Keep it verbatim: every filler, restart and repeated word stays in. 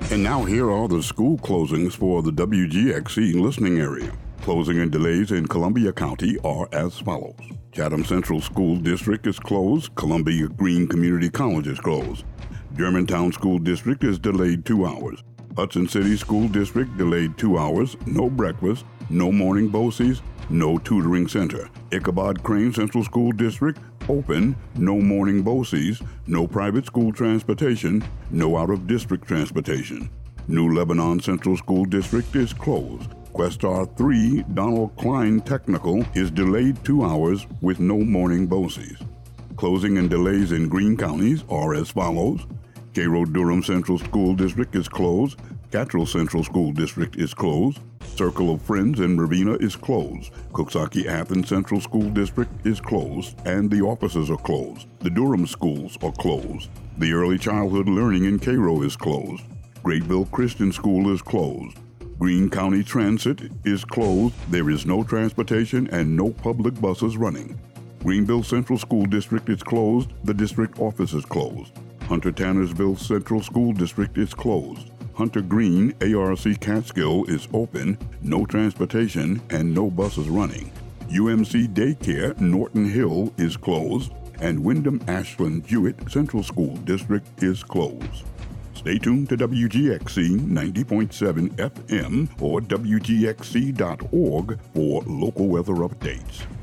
And now here are the school closings for the W G X C listening area. Closing and delays in Columbia County are as follows. Chatham Central School District is closed. Columbia Green Community College is closed. Germantown School District is delayed two hours. Hudson City School District delayed two hours. No breakfast, no morning B O C Es, no tutoring center. Ichabod Crane Central School District open, no morning B O C Es, no private school transportation, no out-of-district transportation. New Lebanon Central School District is closed. Questar three Donald Klein Technical is delayed two hours with no morning B O C Es. Closing and delays in Greene counties are as follows. Cairo Durham Central School District is closed. Cattrall Central School District is closed. Circle of Friends in Ravenna is closed. Coxsackie Athens Central School District is closed, and the offices are closed. The Durham schools are closed. The Early Childhood Learning in Cairo is closed. Grayville Christian School is closed. Greene County Transit is closed. There is no transportation and no public buses running. Greenville Central School District is closed. The district office is closed. Hunter Tannersville Central School District is closed. Hunter Green A R C Catskill is open, no transportation, and no buses running. U M C Daycare Norton Hill is closed, and Wyndham Ashland Jewett Central School District is closed. Stay tuned to W G X C ninety point seven F M or W G X C dot org for local weather updates.